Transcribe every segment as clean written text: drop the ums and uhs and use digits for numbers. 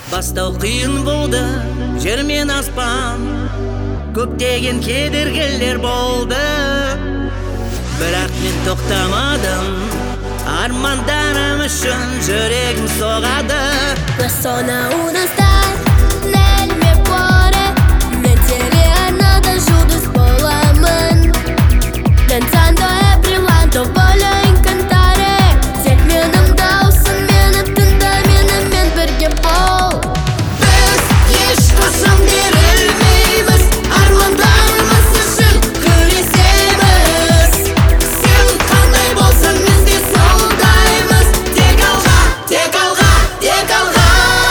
Бастау қиын болды, жер мен аспан, көптеген кедергілер болды. Бірақ мен тоқтамадым, армандарым үшін жүрегім соғады. La zona 1 está nel mio cuore, mentre nada juntos volamın. Danzando e brillando voglio incantare. Sen yanımda olsun, beni tında, men birge ol. Biz ешқашан берілмейміз, армандарымыз үшін күресеміз. Сен қандай болсаң, біз де солдаймыз. Тек алға, тек алға, тек алға.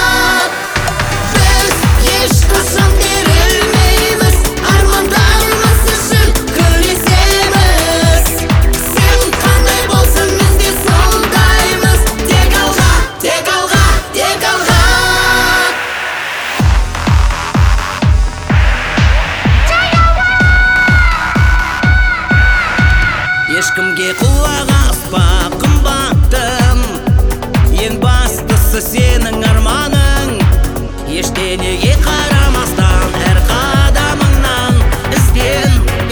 Біз ешқашан берілмейміз, армандарымыз үшін күресеміз. Сен қандай болсаң, біз де солдаймыз. Тек алға, тек алға, тек алға. Ешкімге құлақ аспа қымбаттым, ең бастысы сенің арманың. Ештеңеге қарамастан әр қадамыңнан ізден,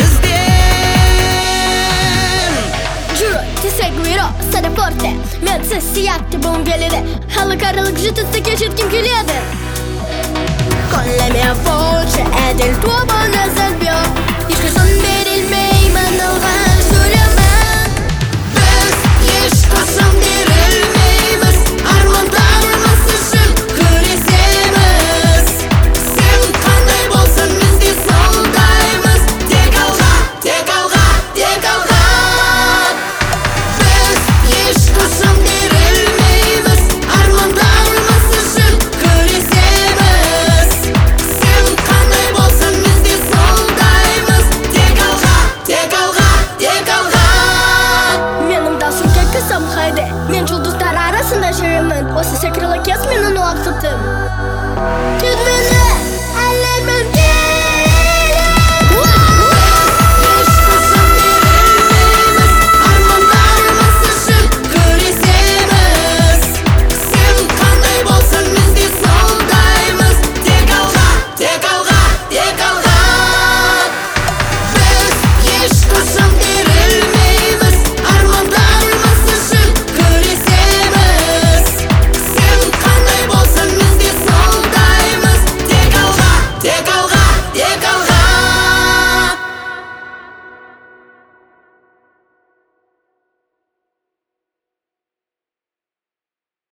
ізден. Juro, ti seguirò, sarò forte. Mentre si attiva un gelede, halkaраlık jütüsü geçirtkim келеді. Con la mia voce ed il tuo buon esempio, ешқашан берілмеймін, оған жүремін. Біз ешқашан берілмейміз, армандарымыз үшін күресеміз. Сен қандай болсаң, біз де солдаймыз. Тек алға, тек алға, тек алға. Біз ешқашан берілмейміз, армандарымыз үшін күресеміз. Сен қандай болсаң, біз де солдаймыз. Тек алға, тек алға, тек алға. Менің даусым кекі самғайды, мен жұлдыздар арасында жүремін. Осы секірлі кез менің уақытым.